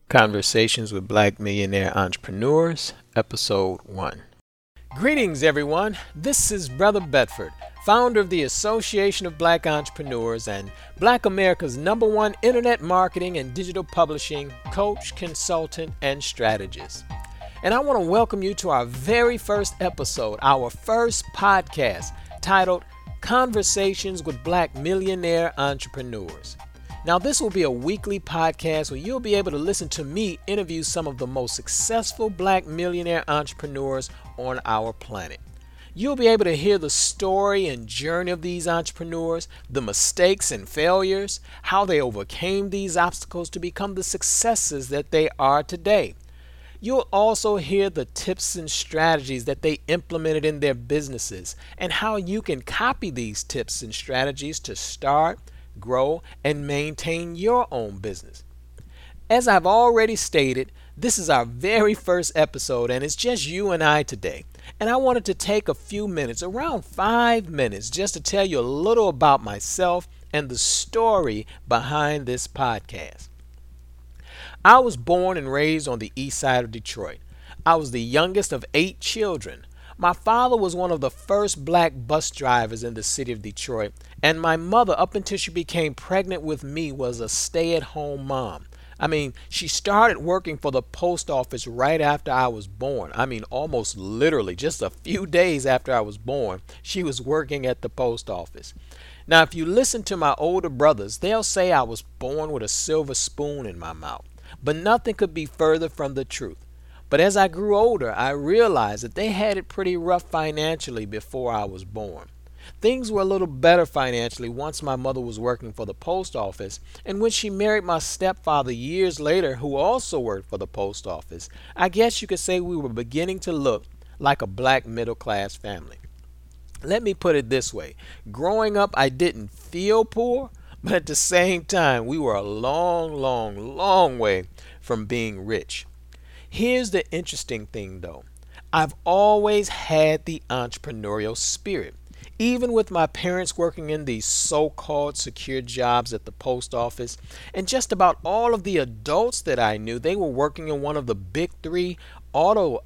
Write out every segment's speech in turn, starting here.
Conversations with Black Millionaire Entrepreneurs, Episode 1. Greetings, everyone. This is Brother Bedford, founder of the Association of Black Entrepreneurs and Black America's #1 internet marketing and digital publishing coach, consultant, and strategist. And I want to welcome you to our very first episode, our first podcast, titled Conversations with Black Millionaire Entrepreneurs. Now, this will be a weekly podcast where you'll be able to listen to me interview some of the most successful Black millionaire entrepreneurs on our planet. You'll be able to hear the story and journey of these entrepreneurs, the mistakes and failures, how they overcame these obstacles to become the successes that they are today. You'll also hear the tips and strategies that they implemented in their businesses and how you can copy these tips and strategies to start, grow, and maintain your own business. As I've already stated, this is our very first episode and it's just you and I today. And I wanted to take a few minutes, around 5 minutes, just to tell you a little about myself and the story behind this podcast. I was born and raised on the east side of Detroit. I was the youngest of 8 children. My father was one of the first black bus drivers in the city of Detroit, and my mother, up until she became pregnant with me, was a stay-at-home mom. She started working for the post office right after I was born. Almost literally, just a few days after I was born, she was working at the post office. Now, if you listen to my older brothers, they'll say I was born with a silver spoon in my mouth, but nothing could be further from the truth. But as I grew older, I realized that they had it pretty rough financially before I was born. Things were a little better financially once my mother was working for the post office, and when she married my stepfather years later, who also worked for the post office, I guess you could say we were beginning to look like a black middle-class family. Let me put it this way. Growing up, I didn't feel poor, but at the same time, we were a long way from being rich. Here's the interesting thing, though. I've always had the entrepreneurial spirit. Even with my parents working in these so-called secure jobs at the post office, and just about all of the adults that I knew, they were working in one of the big 3 auto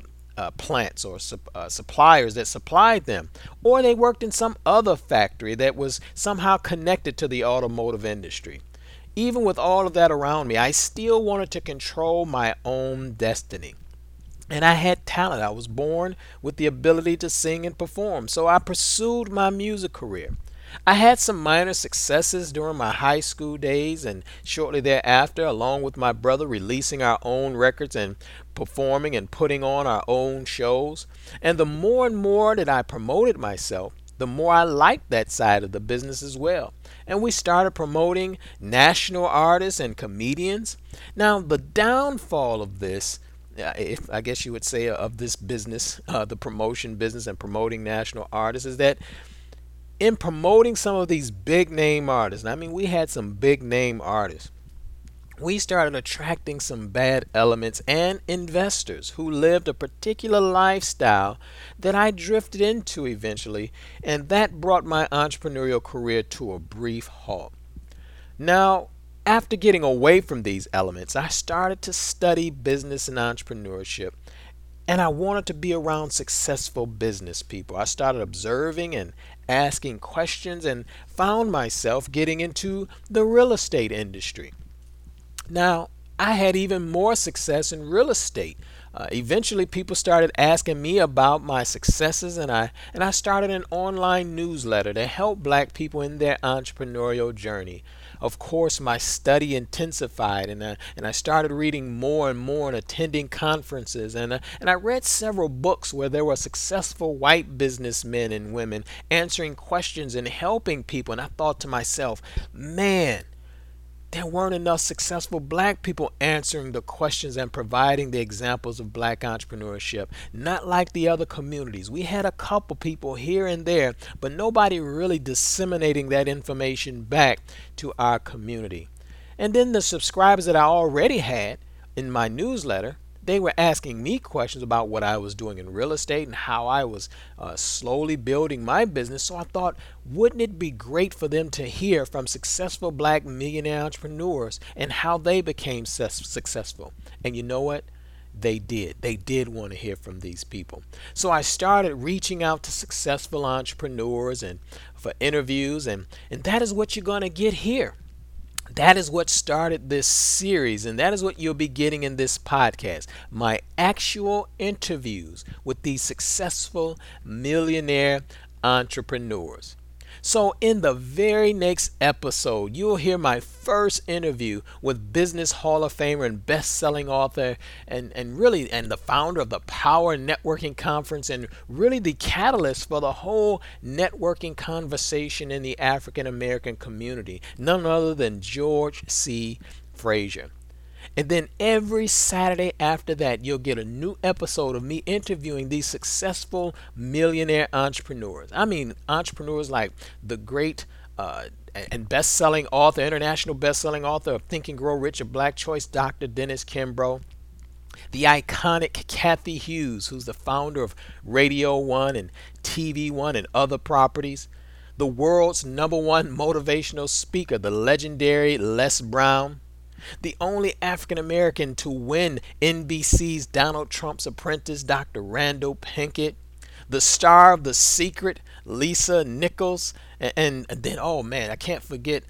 plants or suppliers that supplied them, or they worked in some other factory that was somehow connected to the automotive industry. Even with all of that around me, I still wanted to control my own destiny. And I had talent. I was born with the ability to sing and perform, so I pursued my music career. I had some minor successes during my high school days, and shortly thereafter, along with my brother, releasing our own records and performing and putting on our own shows. And the more and more that I promoted myself, the more I liked that side of the business as well. And we started promoting national artists and comedians. Now, the downfall of this, if I guess you would say of this business, the promotion business and promoting national artists, is that in promoting some of these big name artists, we had some big name artists, we started attracting some bad elements and investors who lived a particular lifestyle that I drifted into eventually, and that brought my entrepreneurial career to a brief halt. Now, after getting away from these elements, I started to study business and entrepreneurship, and I wanted to be around successful business people. I started observing and asking questions and found myself getting into the real estate industry. Now, I had even more success in real estate. Eventually, people started asking me about my successes, and I started an online newsletter to help black people in their entrepreneurial journey. Of course, my study intensified, and I started reading more and more and attending conferences, and I read several books where there were successful white businessmen and women answering questions and helping people, and I thought to myself, man, there weren't enough successful black people answering the questions and providing the examples of black entrepreneurship, not like the other communities. We had a couple people here and there, but nobody really disseminating that information back to our community. And then the subscribers that I already had in my newsletter, they were asking me questions about what I was doing in real estate and how I was slowly building my business. So I thought, wouldn't it be great for them to hear from successful black millionaire entrepreneurs and how they became successful? And you know what? They did want to hear from these people. So I started reaching out to successful entrepreneurs and for interviews, and that is what you're going to get here. That is what started this series, and that is what you'll be getting in this podcast. My actual interviews with these successful millionaire entrepreneurs. So in the very next episode, you'll hear my first interview with Business Hall of Famer and best-selling author and the founder of the Power Networking Conference, and really the catalyst for the whole networking conversation in the African American community, none other than George C. Frazier. And then every Saturday after that, you'll get a new episode of me interviewing these successful millionaire entrepreneurs. I mean, entrepreneurs like the great and best-selling author, international best-selling author of Think and Grow Rich, a Black Choice, Dr. Dennis Kimbro. The iconic Cathy Hughes, who's the founder of Radio One and TV One and other properties. The world's #1 motivational speaker, the legendary Les Brown. The only African American to win NBC's Donald Trump's Apprentice, Dr. Randall Pinkett. The star of The Secret, Lisa Nichols. And then, oh man, I can't forget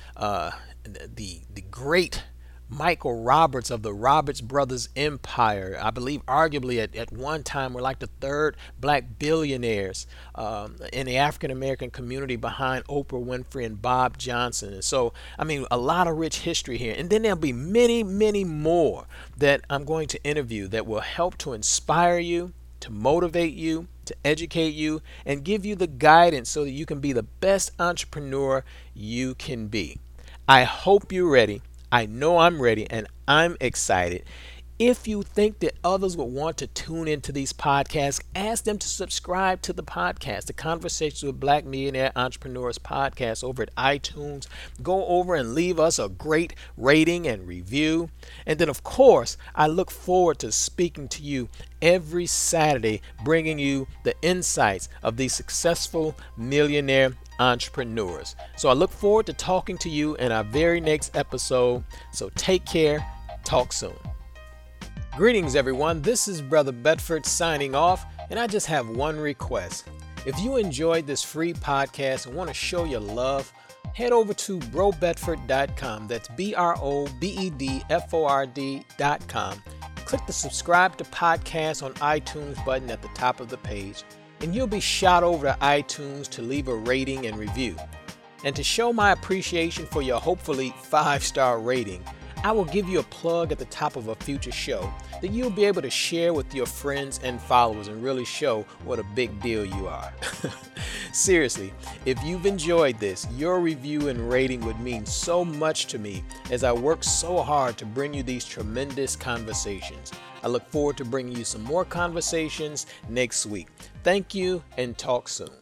the great Michael Roberts of the Roberts Brothers Empire. I believe arguably at one time were like the third black billionaires in the African American community behind Oprah Winfrey and Bob Johnson. And so, I mean, a lot of rich history here. And then there'll be many, many more that I'm going to interview that will help to inspire you, to motivate you, to educate you, and give you the guidance so that you can be the best entrepreneur you can be. I hope you're ready. I know I'm ready, and I'm excited. If you think that others would want to tune into these podcasts, ask them to subscribe to the podcast, the Conversations with Black Millionaire Entrepreneurs podcast over at iTunes. Go over and leave us a great rating and review. And then, of course, I look forward to speaking to you every Saturday, bringing you the insights of these successful millionaire entrepreneurs. So I look forward to talking to you in our very next episode. So take care. Talk soon. Greetings, everyone. This is Brother Bedford signing off, and I just have one request. If you enjoyed this free podcast and want to show your love, head over to brobedford.com. That's BROBEDFORD.com. Click the subscribe to podcast on iTunes button at the top of the page, and you'll be shot over to iTunes to leave a rating and review. And to show my appreciation for your hopefully 5-star rating, I will give you a plug at the top of a future show that you'll be able to share with your friends and followers and really show what a big deal you are. Seriously, if you've enjoyed this, your review and rating would mean so much to me as I work so hard to bring you these tremendous conversations. I look forward to bringing you some more conversations next week. Thank you, and talk soon.